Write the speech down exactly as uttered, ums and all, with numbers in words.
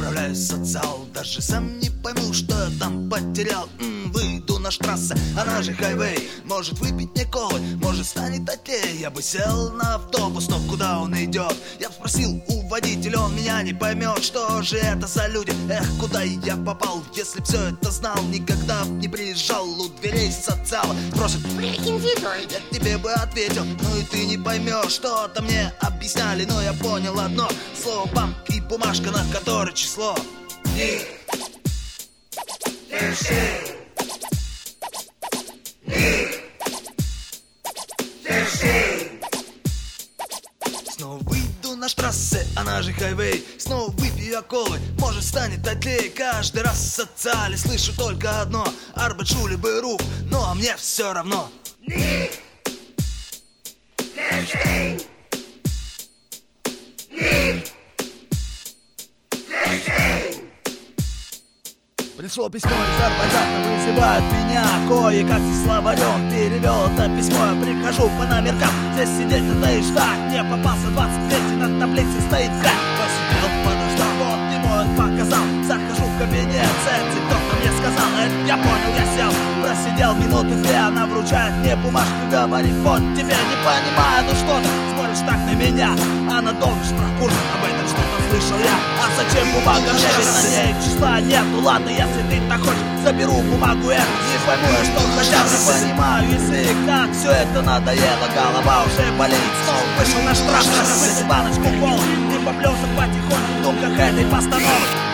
отправляюсь в социал. Даже сам не пойму, что я там потерял. М-м, Выйду на штрассе, она же хайвей. Может выпить мне колы, может станет отлей. Я бы сел на автобус, но куда он идет? Я спросил у водителя, он меня не поймет. Что же это за люди? Эх, куда я попал? Если б все это знал, никогда б не приезжал. У дверей социала спросят: прикинь, видой. Я тебе бы ответил, ну и ты не поймешь. Что-то мне объясняли, но я понял одно: слово банк и бумажка, на которой число. Ник, пиши. Ник, пиши. Снова выйду на штрассе, она же хайвей. Снова выпью я колы, может станет отлей. Каждый раз в социале слышу только одно: Арбат, Шули, Бейруф, ну а мне все равно. Ник, пиши. Ник, пиши. Пришло письмо из Азербайджана, вызывают меня. Кое-как со словарем перевел это письмо. Я прихожу по номеркам, здесь сидеть надо и ждать. Мне попался двадцать третий, на таблице стоит хак. Посидел, подождал, вот ему он показал. Захожу в кабинет, цензит, кто-то мне сказал. Это я понял, я сел, просидел минуты две. Она вручает мне бумажку, говорит: вот тебе, не понимаю, ну что ты смотришь так на меня? Она долго ж про курс, об этом что-то слышал я. А зачем бумага мне, ведь на ней числа нет? Ну ладно, если ты так хочешь, заберу бумагу эту. Не пойму я, что хотя бы понимаю язык. Так все это надоело, голова уже болит. Снова вышел на штраф, выпил баночку кола и поплелся потихоньку в думках этой постановки.